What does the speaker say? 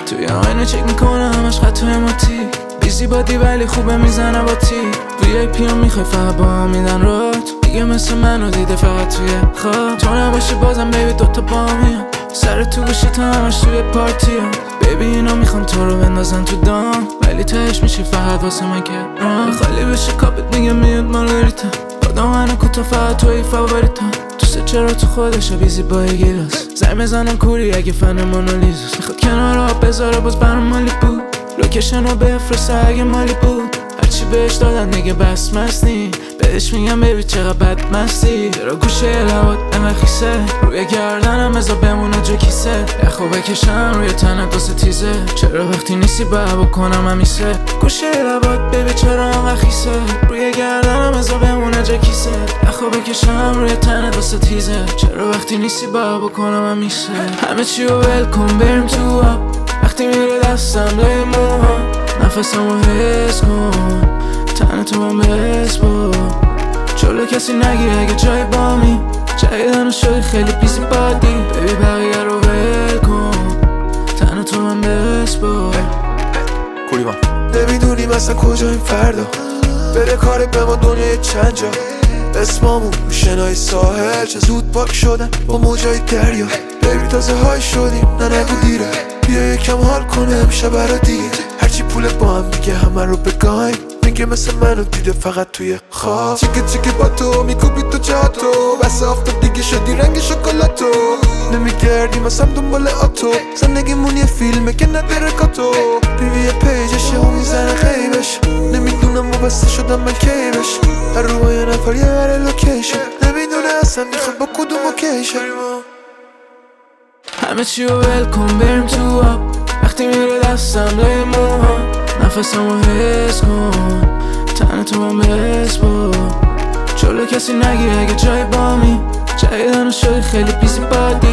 توی آینه چک میکنه همش خطای ماتی بیزی بادی ولی خوبه میزنه با تی VIP هم میخوای فقط با هم میدن رات دیگه مثل منو دیده فقط توی خواب تو نباشی بازم بیبی دوتا با میان سر تو گوشی تا همش توی پارتی هم بیبی اینا میخوان تو رو بندازن تو دام ولی تهش میشی فقط واسه من که خالی بشه کاپت میگه میاد مارگریتا آدم منو کوتا فقط توی فاوریتا دوست چرا تو خودشه بیزی با یه گیلاس زنگ میزنم کوری اگه فن مونالیزاست میخواد کنار آب بذاره باز برام مالی بود لوکیشن رو بفرسته اگه مالی بود هرچی بهش دادن دیگه بس مستی بهش میگم بیبی چقدر بد مستی چرا گوشه لبات انقدر خیسه روی گردنم ازا بمونه جو کیسه یخو بکشم روی تنت واسه تیزه چرا وقتی نیستی باید بکنم همیشه گوشه لبات بیبی چرا انقدر خیسه روی گردنم ازا بمونه جو کیسه یخو بکشم روی تنت واسه تیزه چرا وقتی نیستی باید بکنم همیشه همه چی رو ول کن بریم تو آب وقتی میره دستم لای موها نفسمو حس کن تن تو من بسپر جلو کسی نگی اگه جای بامی جایدن شدی خیلی بیزی بادی بیبی بقیه رو ول کن تن تو من بسپر کوریوان نمیدونیم اصلا کجاییم فردا بره کاری به ما دنیای چند جا اسمامون شنای ساحل چه زود پاک شدن با موجای دریا بیبی تازه های شدیم نه نگو دیره بیا یکم حال کنه امشب برا دیگه هرچی پول با هم دیگه همه رو بگایم میگه مثل منو دیده فقط توی خواب چیکه چیکه با تو میکوبی تو جاتو بس آفتاب دیگه شدی رنگ شکلاتو نمیگردیم اصلا دنبال آتو زندگیمون یه فیلمه که نداره کاتو ریوی پیجشه و میزنه غیبش نمیدونم وابسته شدم من کیبش هر رو یه نفر یه بره لوکیشن نمیدونه اصلا میخواد با کدوم اوکیشن همه چی رو ول کن بریم تو آب وقتی میره دستم لای موها نفسمو حس کن تن تو من بسپر جلو کسی نگی اگه جای بامی جایدن شدی خیلی بیزی بادی